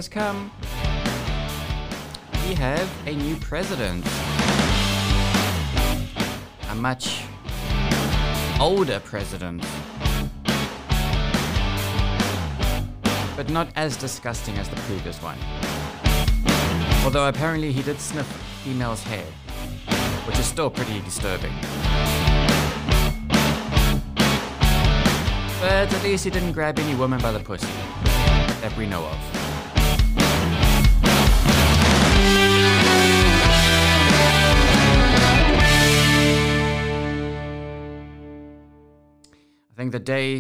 has come. We have a new president. A much older president. But not as disgusting as the previous one. Although apparently he did sniff females' hair, which is still pretty disturbing. But at least he didn't grab any woman by the pussy, that we know of. I think the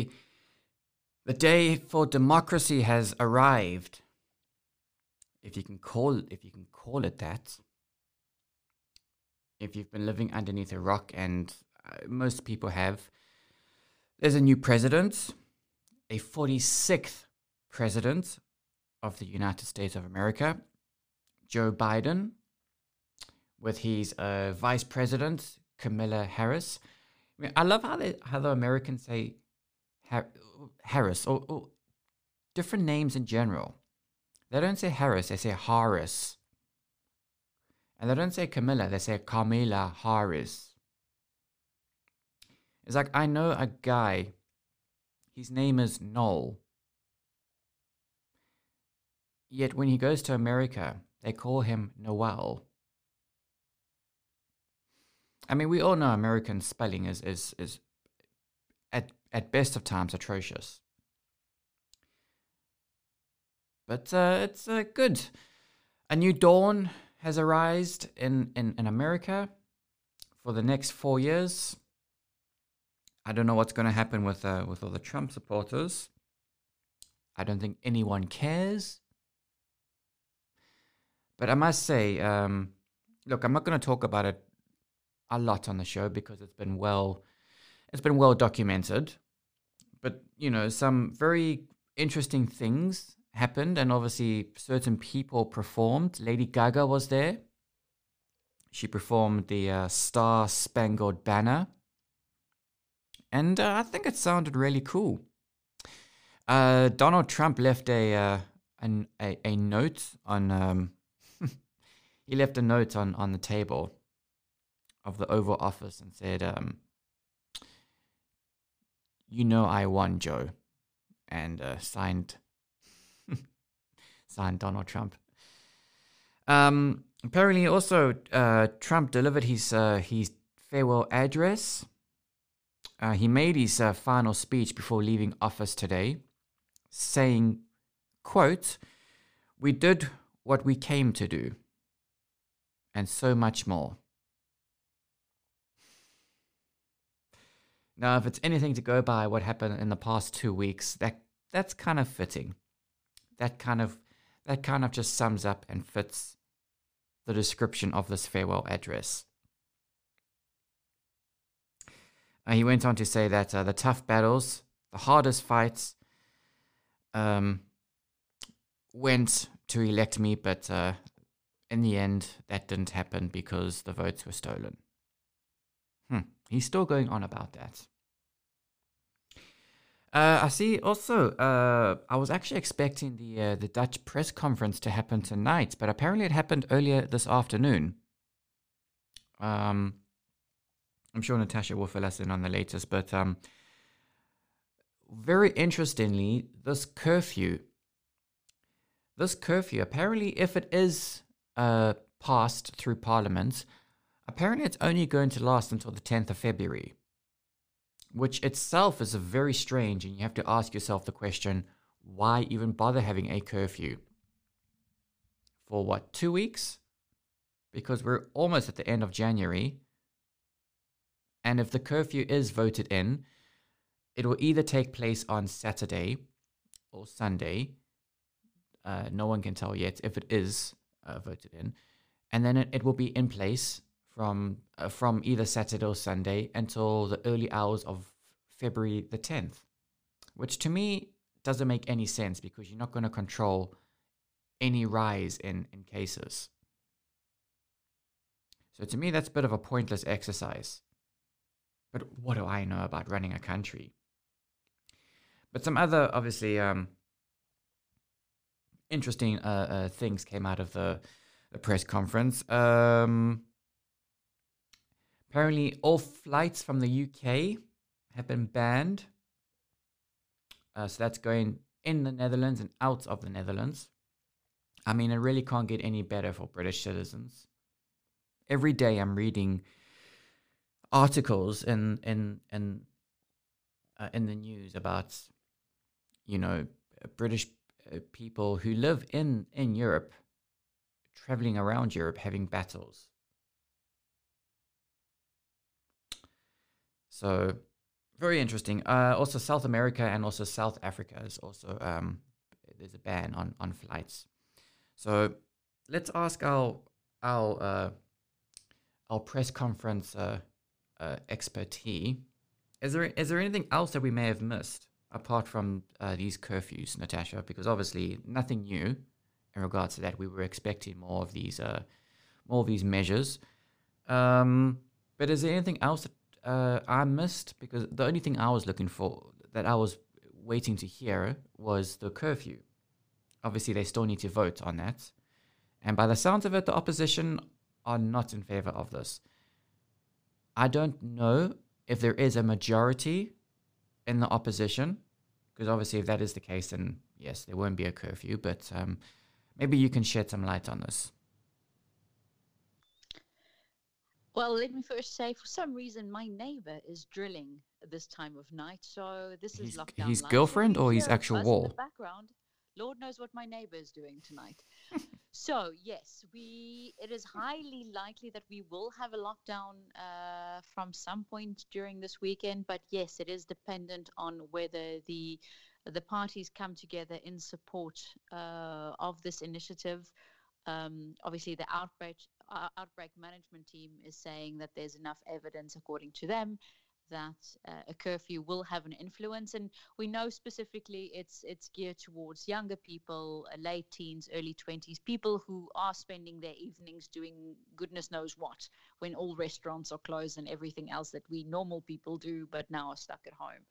day for democracy has arrived, if you can call it that. If you've been living underneath a rock, and most people have, there's a new president, a 46th president of the United States of America, Joe Biden, with his vice president, Kamala Harris. I mean, I love how the Americans say Harris, or different names in general. They don't say Harris, they say Harris. And they don't say Camilla, they say Kamala Harris. It's like, I know a guy, his name is Noel. Yet when he goes to America, they call him Noel. I mean, we all know American spelling is at best of times atrocious. But it's good. A new dawn has arisen in America for the next 4 years. I don't know what's going to happen with all the Trump supporters. I don't think anyone cares. But I must say, look, I'm not going to talk about it a lot on the show because it's been well documented. But, you know, some very interesting things happened, and obviously certain people performed. Lady Gaga was there. She performed the Star Spangled Banner. And I think it sounded really cool. Donald Trump left a note on... he left a note on the table of the Oval Office and said, you know I won, Joe. And signed Donald Trump. Apparently also Trump delivered his farewell address. He made his final speech before leaving office today, saying, quote, "We did what we came to do, and so much more." Now, if it's anything to go by what happened in the past 2 weeks, that's kind of fitting. That kind of just sums up and fits the description of this farewell address. He went on to say that the tough battles, the hardest fights, went to elect me, but in the end, that didn't happen because the votes were stolen. He's still going on about that. I see also, I was actually expecting the Dutch press conference to happen tonight, but apparently it happened earlier this afternoon. I'm sure Natasha will fill us in on the latest, but very interestingly, this curfew, apparently if it is passed through Parliament, apparently it's only going to last until the 10th of February, which itself is a very strange, and you have to ask yourself the question, why even bother having a curfew? For what, 2 weeks? Because we're almost at the end of January. And if the curfew is voted in, it will either take place on Saturday or Sunday. No one can tell yet if it is voted in. And then it will be in place from either Saturday or Sunday until the early hours of February the 10th, which to me doesn't make any sense because you're not going to control any rise in cases. So to me, that's a bit of a pointless exercise. But what do I know about running a country? But some other, obviously, interesting things came out of the press conference. Apparently, all flights from the UK have been banned. So that's going in the Netherlands and out of the Netherlands. I mean, it really can't get any better for British citizens. Every day I'm reading articles in the news about, British people who live in Europe, traveling around Europe, having battles. So very interesting. Also, South America and also South Africa is also there's a ban on flights. So let's ask our press conference expertise. Is there anything else that we may have missed apart from these curfews, Natasha? Because obviously nothing new in regards to that. We were expecting more of these measures. But is there anything else that I missed? Because the only thing I was looking for, that I was waiting to hear, was the curfew. Obviously, they still need to vote on that. And by the sounds of it, the opposition are not in favor of this. I don't know if there is a majority in the opposition, because obviously if that is the case, then yes, there won't be a curfew, but maybe you can shed some light on this. Well, let me first say, for some reason, my neighbor is drilling this time of night, so this is lockdown His light. girlfriend So or you his hear a actual buzz wall? in the background. Lord knows what my neighbor is doing tonight. So yes, it is highly likely that we will have a lockdown from some point during this weekend. But yes, it is dependent on whether the parties come together in support of this initiative. Obviously, the outbreak management team is saying that there's enough evidence, according to them, that a curfew will have an influence, and we know specifically it's geared towards younger people, late teens, early 20s, people who are spending their evenings doing goodness knows what when all restaurants are closed and everything else that we normal people do but now are stuck at home.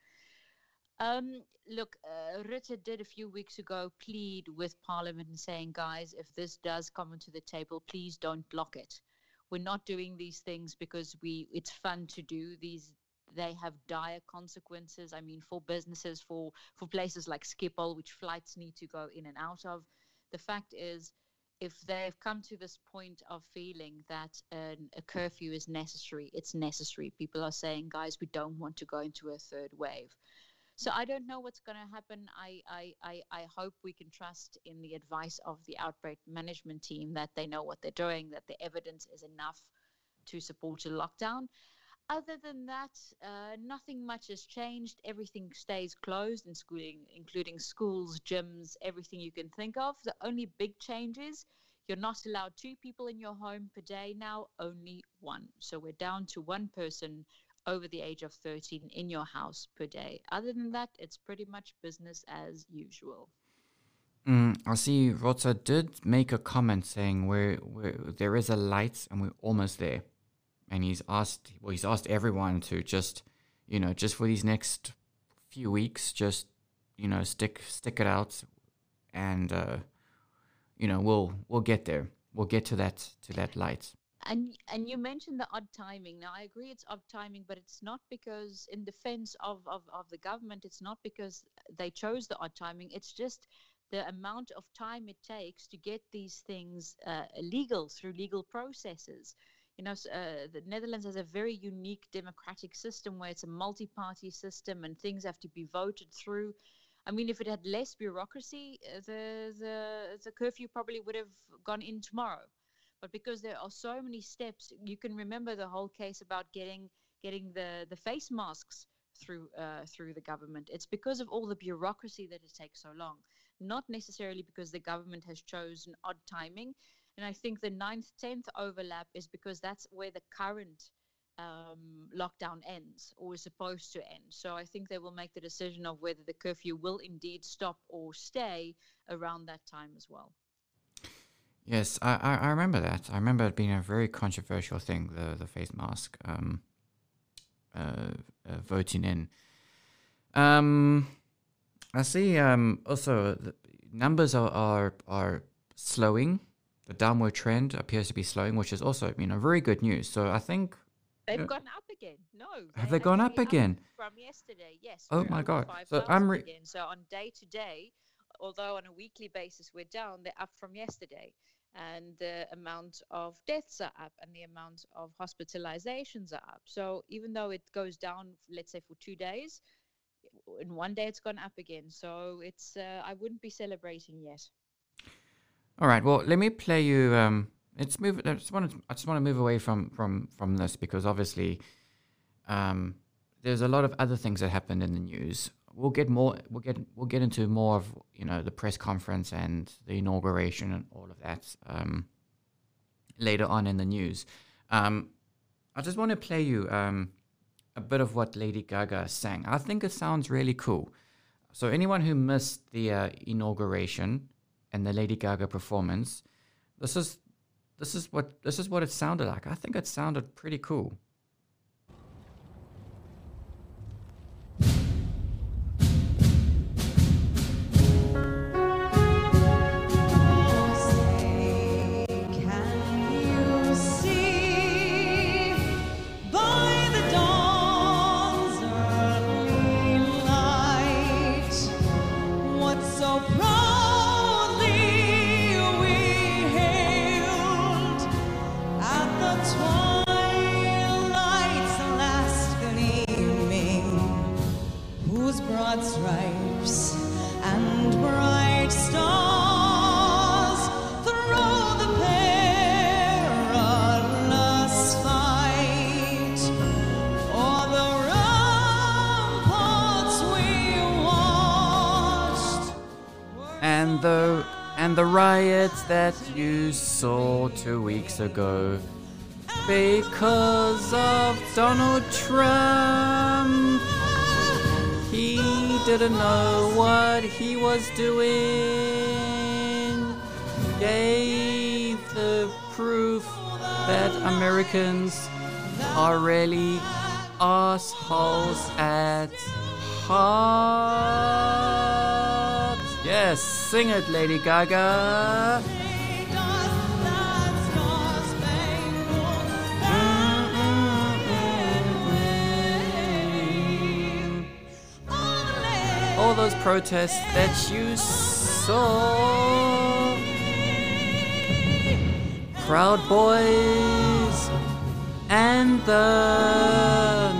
Look, Rutte did a few weeks ago plead with Parliament and saying, guys, if this does come onto the table, please don't block it. We're not doing these things because it's fun to do. They have dire consequences. I mean, for businesses, for places like Schiphol, which flights need to go in and out of. The fact is, if they've come to this point of feeling that a curfew is necessary, it's necessary. People are saying, guys, we don't want to go into a third wave. So I don't know what's going to happen. I hope we can trust in the advice of the outbreak management team that they know what they're doing, that the evidence is enough to support a lockdown. Other than that, nothing much has changed. Everything stays closed, including schools, gyms, everything you can think of. The only big change is you're not allowed 2 people in your home per day now, only 1. So we're down to 1 person over the age of 13 in your house per day. Other than that, it's pretty much business as usual. I see Rutte did make a comment saying where there is a light and we're almost there. And he's asked everyone to just for these next few weeks, just, stick it out, and we'll get there. We'll get to that light. And you mentioned the odd timing. Now, I agree it's odd timing, but it's not because, in defense of the government, it's not because they chose the odd timing. It's just the amount of time it takes to get these things legal through legal processes. The Netherlands has a very unique democratic system where it's a multi-party system and things have to be voted through. I mean, if it had less bureaucracy, the curfew probably would have gone in tomorrow. But because there are so many steps, you can remember the whole case about getting the face masks through the government. It's because of all the bureaucracy that it takes so long, not necessarily because the government has chosen odd timing. And I think the 9th-10th overlap is because that's where the current lockdown ends or is supposed to end. So I think they will make the decision of whether the curfew will indeed stop or stay around that time as well. Yes, I remember that. I remember it being a very controversial thing, the face mask voting in. I see also numbers are slowing. The downward trend appears to be slowing, which is also, very good news. So I think They've gone up again. No, have they're they gone up actually again? from yesterday. Yes, Oh we're my over God! So 5,000 again. So on day to day, although on a weekly basis we're down, they're up from yesterday. And the amount of deaths are up and the amount of hospitalizations are up. So even though it goes down, let's say for 2 days, in one day it's gone up again. So it's I wouldn't be celebrating yet. All right. Well, let me play you. Let's move. I just want to move away from this because obviously, there's a lot of other things that happened in the news. We'll get into more of the press conference and the inauguration and all of that later on in the news. I just want to play you a bit of what Lady Gaga sang. I think it sounds really cool. So anyone who missed the inauguration and the Lady Gaga performance, this is what it sounded like. I think it sounded pretty cool. Stripes and bright stars through the perilous fight, o'er the ramparts we watched, and the riots that you saw 2 weeks ago because of Donald Trump. He didn't know what he was doing. Gave the proof that Americans are really assholes at heart. Yes, sing it, Lady Gaga. All those protests that you saw, Proud Boys and the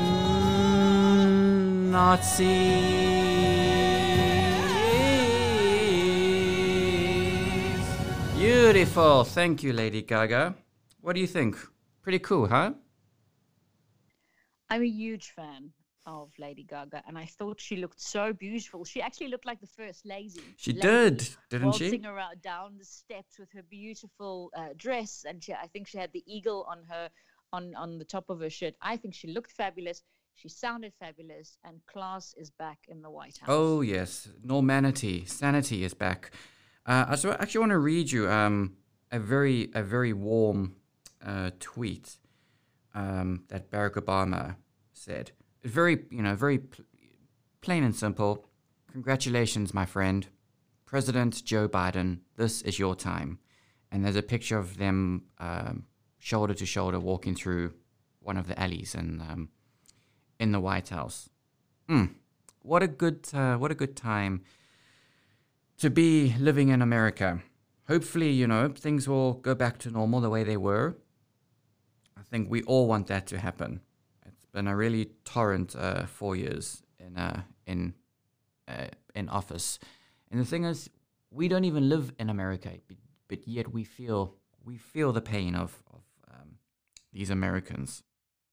Nazis. Beautiful. Thank you, Lady Gaga. What do you think? Pretty cool, huh? I'm a huge fan of Lady Gaga, and I thought she looked so beautiful. She actually looked like the first lady. She did, didn't she? Waltzing around down the steps with her beautiful dress, and I think she had the eagle on her, on the top of her shirt. I think she looked fabulous. She sounded fabulous, and class is back in the White House. Oh yes, normality, sanity is back. I actually want to read you a very warm tweet that Barack Obama said. Very plain and simple. Congratulations, my friend. President Joe Biden, this is your time. And there's a picture of them shoulder to shoulder walking through one of the alleys in the White House. What a good time to be living in America. Hopefully, things will go back to normal the way they were. I think we all want that to happen. Been a really torrent 4 years in office, and the thing is, we don't even live in America, but yet we feel the pain of these Americans.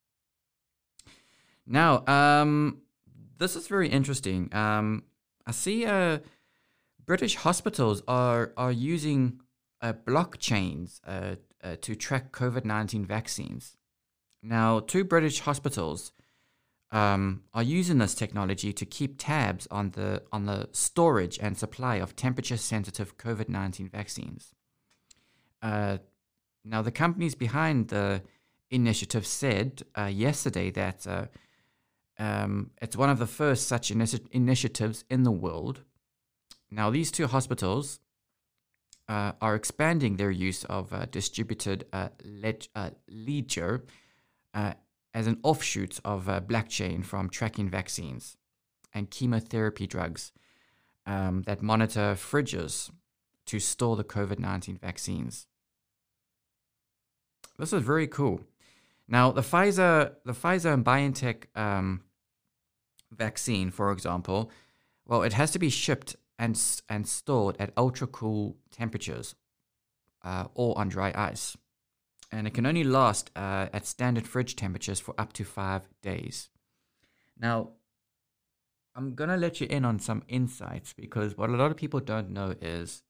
Now, this is very interesting. I see British hospitals are using blockchains to track COVID-19 vaccines. Now, 2 British hospitals are using this technology to keep tabs on the storage and supply of temperature-sensitive COVID-19 vaccines. Now, the companies behind the initiative said yesterday that it's one of the first such initiatives in the world Now, these two hospitals are expanding their use of distributed ledger as an offshoot of blockchain from tracking vaccines and chemotherapy drugs that monitor fridges to store the COVID-19 vaccines. This is very cool. Now, the Pfizer and BioNTech vaccine, for example, well, it has to be shipped and stored at ultra-cool temperatures or on dry ice. And it can only last at standard fridge temperatures for up to 5 days. Now, I'm going to let you in on some insights, because what a lot of people don't know is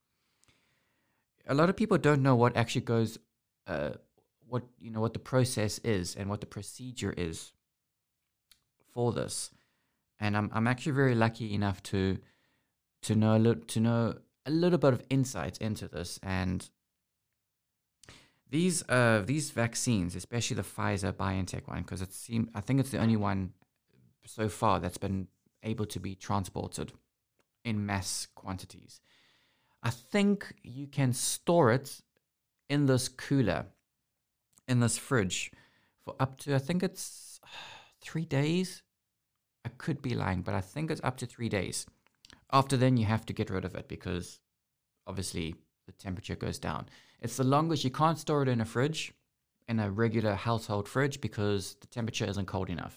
what actually goes, what the process is and what the procedure is for this. And I'm actually very lucky enough to know a little bit of insights into this. And these vaccines, especially the Pfizer BioNTech one, because I think it's the only one so far that's been able to be transported in mass quantities. I think you can store it in this cooler, in this fridge, for up to, I think it's 3 days. I could be lying, but I think it's up to 3 days. After then, you have to get rid of it because obviously the temperature goes down. It's the longest. You can't store it in a fridge, in a regular household fridge, because the temperature isn't cold enough.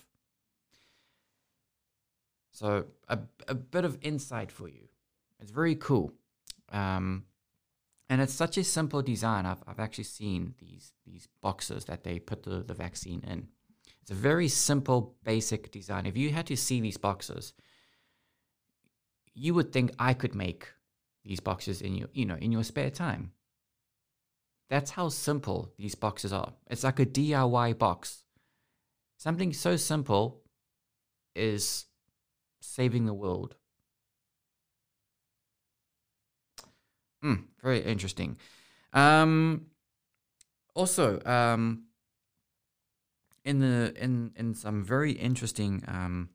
So a bit of insight for you. It's very cool. And it's such a simple design. I've actually seen these boxes that they put the vaccine in. It's a very simple, basic design. If you had to see these boxes, you would think I could make these boxes in your spare time. That's how simple these boxes are. It's like a DIY box. Something so simple is saving the world. Very interesting. Also, in some very interesting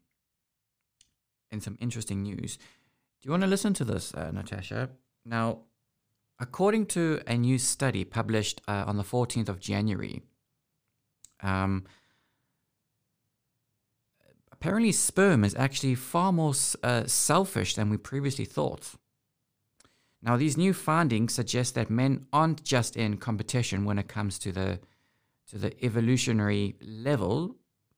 news. Do you want to listen to this, Natasha? Now, according to a new study published on the 14th of January, apparently sperm is actually far more selfish than we previously thought. Now, these new findings suggest that men aren't just in competition when it comes to the evolutionary level,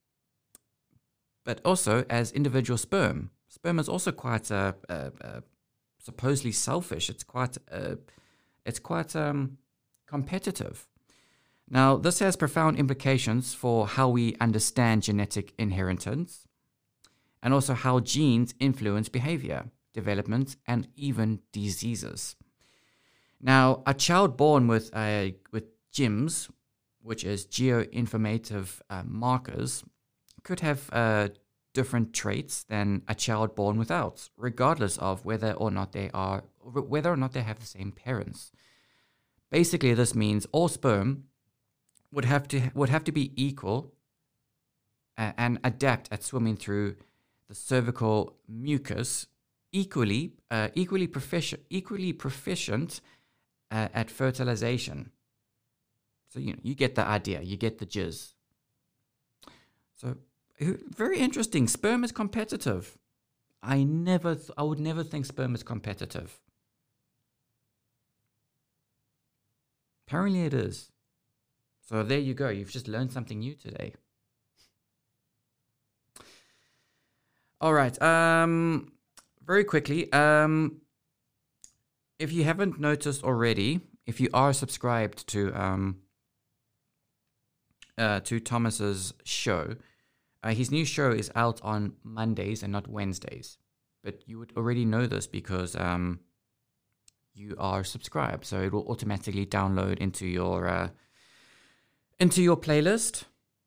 but also as individual sperm. Sperm is also quite supposedly selfish. It's quite competitive. Now, this has profound implications for how we understand genetic inheritance, and also how genes influence behavior, development, and even diseases. Now, a child born with GIMs, which is geoinformative markers, could have different traits than a child born without, regardless of whether or not they have the same parents. Basically, this means all sperm would have to be equal and adapt at swimming through the cervical mucus, equally proficient at fertilization. So you get the idea. You get the jizz. So very interesting. Sperm is competitive. I would never think sperm is competitive. Apparently it is. So there you go. You've just learned something new today. All right. Very quickly. If you haven't noticed already, if you are subscribed to Thomas's show, his new show is out on Mondays and not Wednesdays. But you would already know this because you are subscribed, so it will automatically download into your playlist.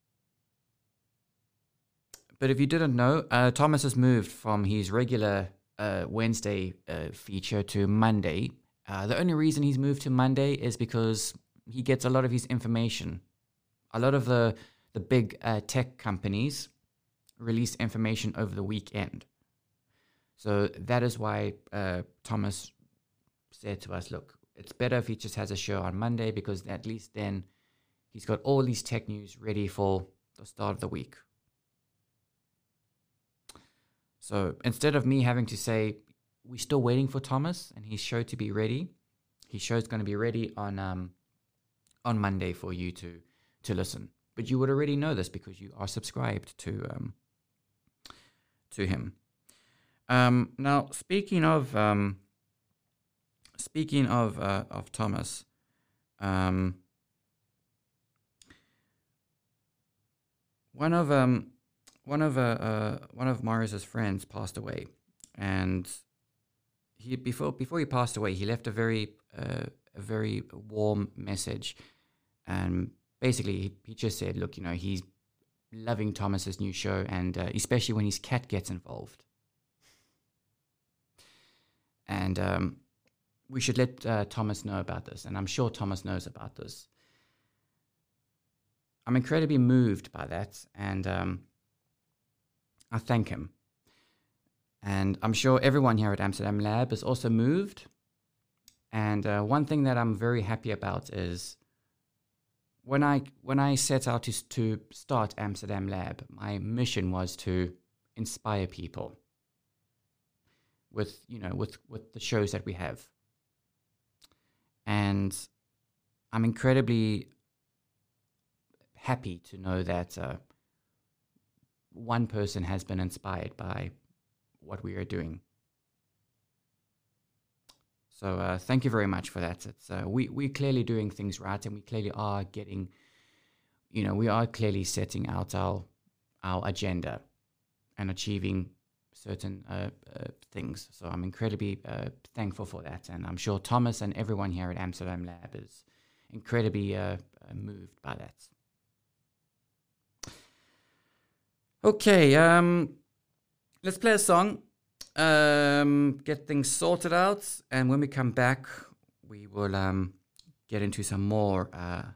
But if you didn't know, Thomas has moved from his regular Wednesday feature to Monday. The only reason he's moved to Monday is because he gets a lot of his information. A lot of the big tech companies release information over the weekend. So that is why Thomas said to us, look, it's better if he just has a show on Monday, because at least then he's got all these tech news ready for the start of the week. So instead of me having to say, we're still waiting for Thomas and his show to be ready, his show's going to be ready on Monday for you to listen. But you would already know this because you are subscribed to him. Now, speaking of Thomas, one of Morris's friends passed away, and he before he passed away, he left a very warm message, and basically he just said, look, he's loving Thomas's new show, and especially when his cat gets involved. And we should let Thomas know about this, and I'm sure Thomas knows about this. I'm incredibly moved by that, and I thank him. And I'm sure everyone here at Amsterdam Lab is also moved. And one thing that I'm very happy about is when I set out to start Amsterdam Lab, my mission was to inspire people with the shows that we have. And I'm incredibly happy to know that one person has been inspired by what we are doing. So thank you very much for that. It's we're clearly doing things right, and we clearly are getting, we are clearly setting out our agenda and achieving certain things. So I'm incredibly thankful for that, and I'm sure Thomas and everyone here at Amsterdam Lab is incredibly moved by that. Okay, let's play a song, get things sorted out, and when we come back, we will get into some more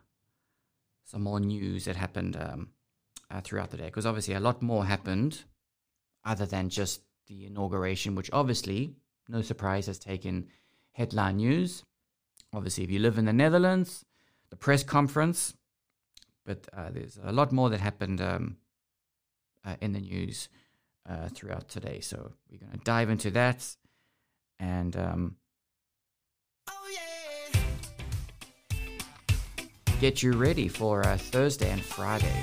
news that happened throughout the day, because obviously a lot more happened other than just the inauguration, which obviously, no surprise, has taken headline news. Obviously, if you live in the Netherlands, the press conference, but there's a lot more that happened in the news throughout today. So we're going to dive into that, and get you ready for Thursday and Friday.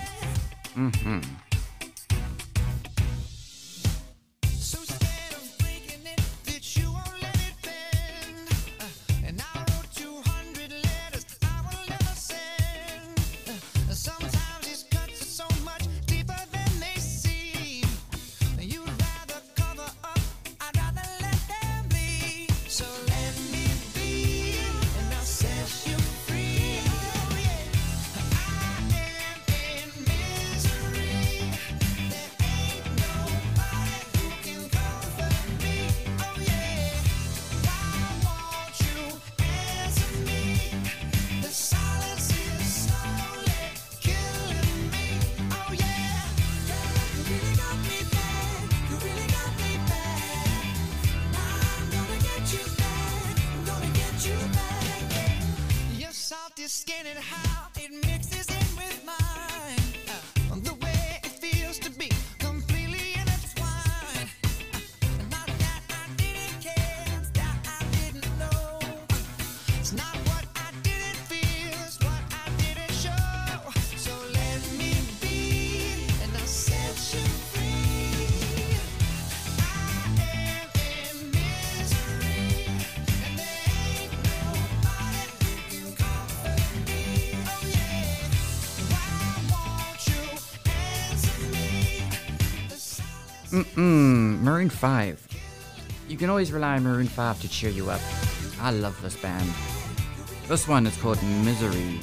Maroon 5. You can always rely on Maroon 5 to cheer you up. I love this band. This one is called Misery.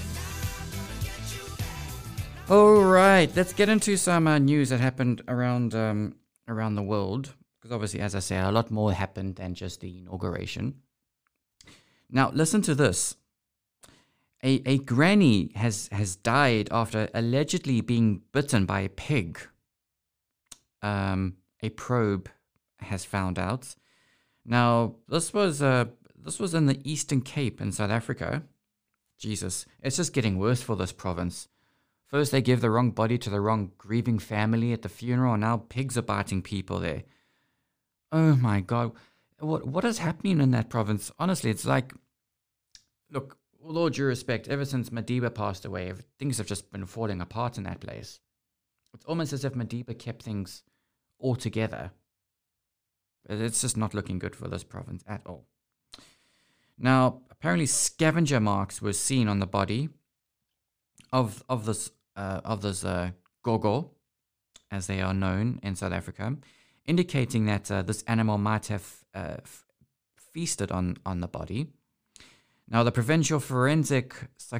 Alright, let's get into some news that happened around the world. Because obviously, as I say, a lot more happened than just the inauguration. Now, listen to this. A granny has died after allegedly being bitten by a pig. A probe has found out. Now, this was in the Eastern Cape in South Africa. Jesus, it's just getting worse for this province. First, they give the wrong body to the wrong grieving family at the funeral, and now pigs are biting people there. Oh my God. What is happening in that province? Honestly, it's like, look, with all due respect, ever since Madiba passed away, things have just been falling apart in that place. It's almost as if Madiba kept things all together. But it's just not looking good for this province at all. Now, apparently scavenger marks were seen on the body of this gogo, as they are known in South Africa, indicating that this animal might have feasted on the body. Now, the Provincial Forensic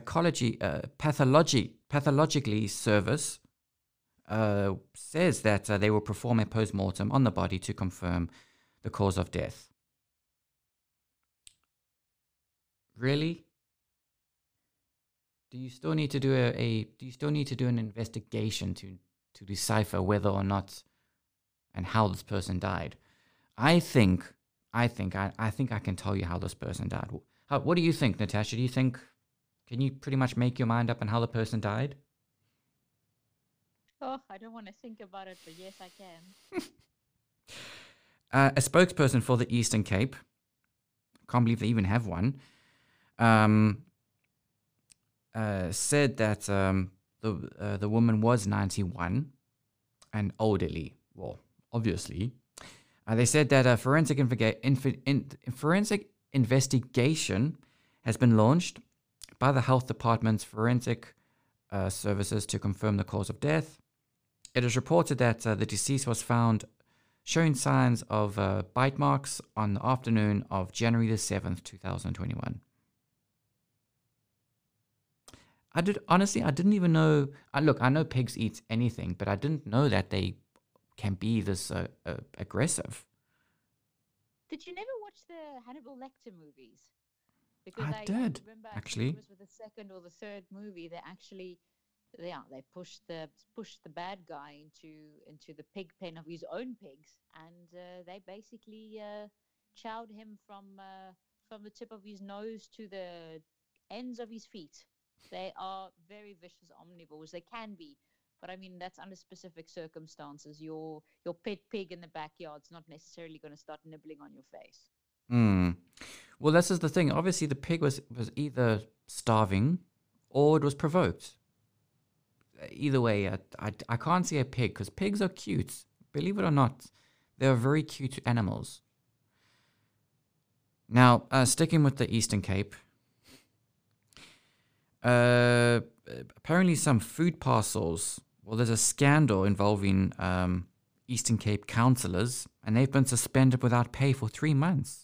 Pathologically Service says that they will perform a post-mortem on the body to confirm the cause of death. Really? Do you still need to do an investigation to decipher whether or not and how this person died? I think I can tell you how this person died. What do you think, Natasha? Can you pretty much make your mind up on how the person died? Oh, I don't want to think about it, but yes, I can. A spokesperson for the Eastern Cape, can't believe they even have one, said that the woman was 91 and elderly. Well, obviously. They said that a forensic investigation has been launched by the health department's forensic services to confirm the cause of death. It is reported that the deceased was found showing signs of bite marks on the afternoon of January the 7th, 2021. I didn't even know. Look, I know pigs eat anything, but I didn't know that they can be this aggressive. Did you never watch the Hannibal Lecter movies? Because I did, remember, actually. It was with the second or the third movie. They pushed the bad guy into the pig pen of his own pigs, and they basically chowed him from the tip of his nose to the ends of his feet. They are very vicious omnivores. They can be, but I mean that's under specific circumstances. Your pet pig in the backyard's not necessarily going to start nibbling on your face. Well, this is the thing. Obviously, the pig was either starving or it was provoked. Either way, I can't see a pig because pigs are cute. Believe it or not, they are very cute animals. Now, sticking with the Eastern Cape, apparently some food parcels. Well, there's a scandal involving Eastern Cape councillors, and they've been suspended without pay for 3 months.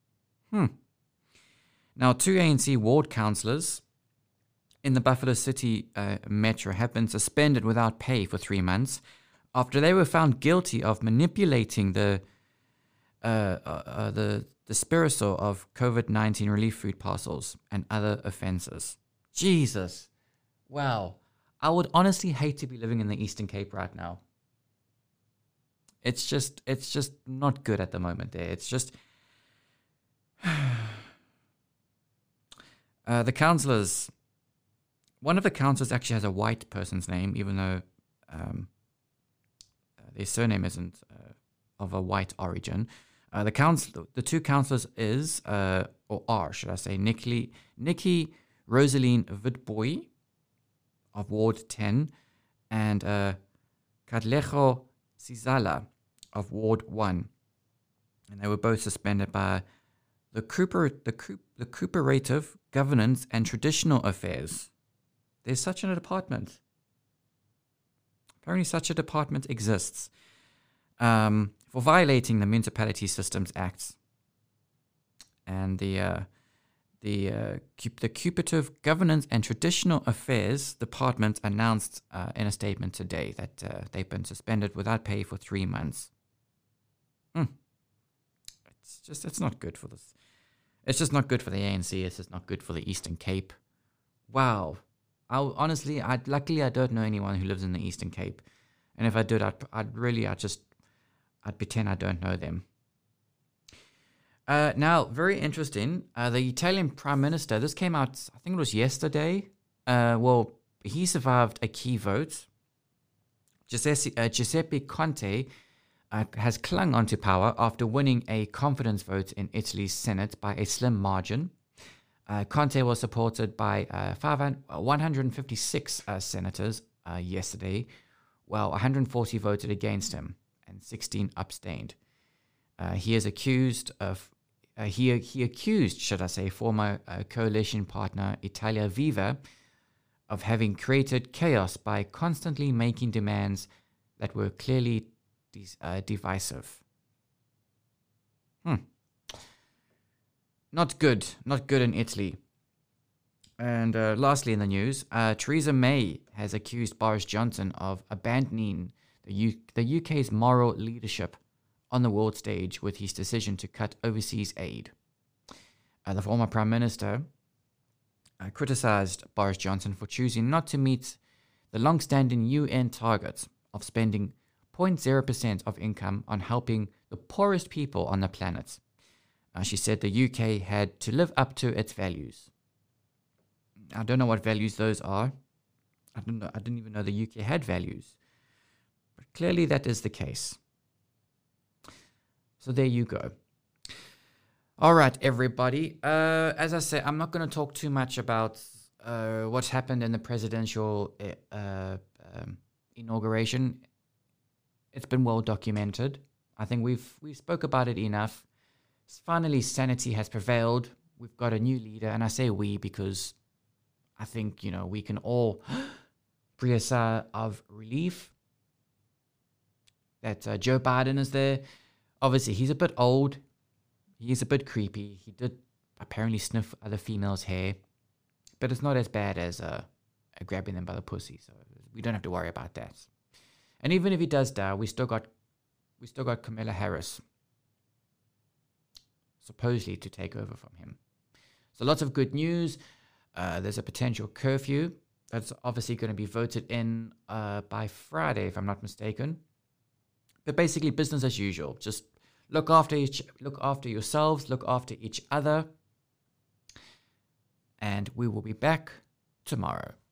Now, 2 ANC ward councillors in the Buffalo City Metro have been suspended without pay for 3 months after they were found guilty of manipulating the dispersal of COVID-19 relief food parcels and other offences. Jesus. Wow. I would honestly hate to be living in the Eastern Cape right now. It's just not good at the moment there. It's just the councillors. One of the councillors actually has a white person's name, even though their surname isn't of a white origin. The 2 councillors are, should I say, Nikki Rosaline Witbooi of Ward 10 and Katlego Sizala of Ward 1. And they were both suspended by the Cooperative Governance and Traditional Affairs. There's such a department. Apparently such a department exists for violating the Municipality Systems Act. And the Cooperative Governance and Traditional Affairs Department announced in a statement today that they've been suspended without pay for 3 months. It's not good for this. It's just not good for the ANC. It's just not good for the Eastern Cape. Wow. Luckily I don't know anyone who lives in the Eastern Cape, and if I did, I'd I'd pretend I don't know them. Now, very interesting. The Italian Prime Minister, this came out, I think it was yesterday. Well, he survived a key vote. Giuseppe Conte has clung onto power after winning a confidence vote in Italy's Senate by a slim margin. Conte was supported by 156 senators yesterday, while 140 voted against him and 16 abstained. He accused, should I say, former coalition partner Italia Viva of having created chaos by constantly making demands that were clearly divisive. Not good in Italy. And lastly in the news, Theresa May has accused Boris Johnson of abandoning the UK's moral leadership on the world stage with his decision to cut overseas aid. The former Prime Minister criticised Boris Johnson for choosing not to meet the long-standing UN targets of spending 0.0% of income on helping the poorest people on the planet. She said the UK had to live up to its values. I don't know what values those are. I didn't even know the UK had values. But clearly that is the case. So there you go. All right, everybody. As I said, I'm not going to talk too much about what's happened in the presidential inauguration. It's been well documented. I think we've spoke about it enough. Finally, sanity has prevailed. We've got a new leader, and I say we because I think, we can all breathe a sigh of relief that Joe Biden is there. Obviously, he's a bit old. He's a bit creepy. He did apparently sniff other females' hair, but it's not as bad as grabbing them by the pussy. So we don't have to worry about that. And even if he does die, we still got Kamala Harris supposedly to take over from him. So lots of good news. There's a potential curfew that's obviously going to be voted in by Friday, if I'm not mistaken. But basically, business as usual. Just look after yourselves, look after each other, and we will be back tomorrow.